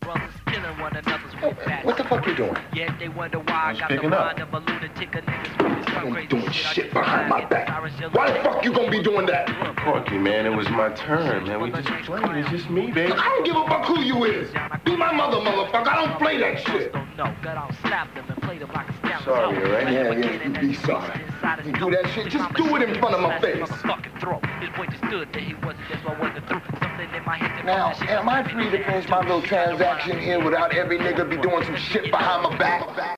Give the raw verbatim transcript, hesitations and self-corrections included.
What the fuck you doing? Yeah, they wonder why I got the mind of a lunatic, a nigga You ain't doing shit behind my back. Why the fuck you gonna be doing that? Corky, man, it was my turn, man. We just played. It's just me, baby. I don't give a fuck who you is. Be my mother, motherfucker. I don't play that shit. Sorry, all right? Yeah, yeah, you be sorry. You do that shit, just do it in front of my face. Now, am I free to finish my little transaction here without every nigga be doing some shit behind my back?